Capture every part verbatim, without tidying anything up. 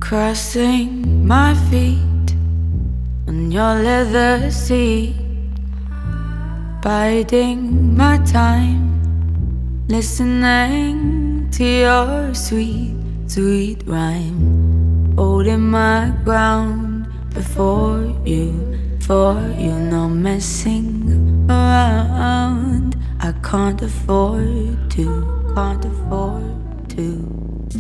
Crossing my feet on your leather seat, biding my time, listening to your sweet, sweet rhyme, holding my ground before you, for you, no messing around. I can't afford to, can't afford to.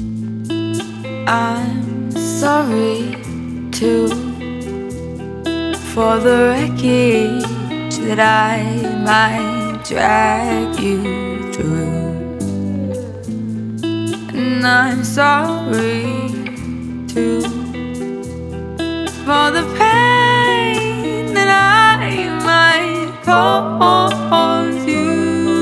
I'm sorry too for the wreckage that I might drag you through, and I'm sorry too for the pain that I might cause you.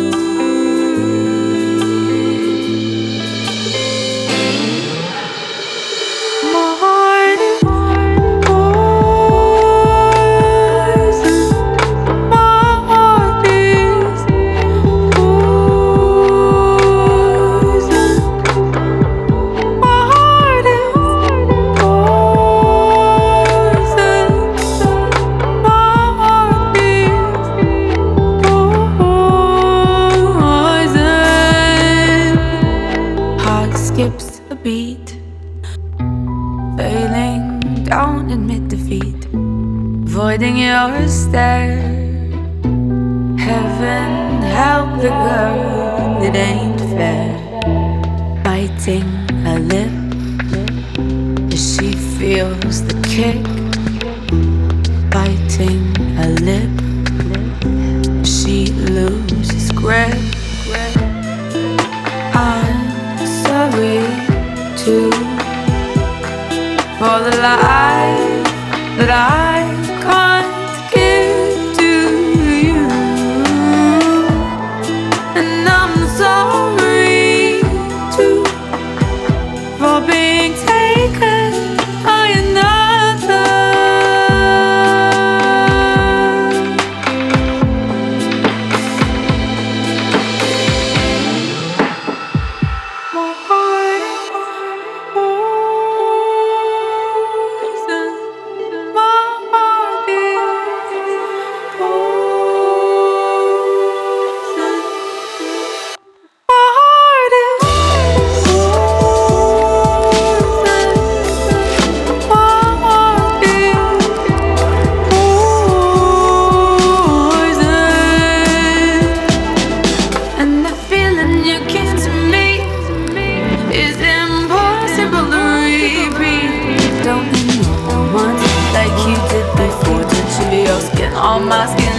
Skips a beat, failing, don't admit defeat, avoiding your stare. Heaven help the girl, it ain't fair. Biting her lip as she feels the kick, biting her lip as she loses grip. I'm sorry too for the life that I can't give to you, and I'm sorry too for being taken by another. My heart is poison. My heart is poison. My heart is poison. My heart is poison. And the feeling you give to me is impossible to repeat. Don't need no one like you did before. Touching your skin on my skin.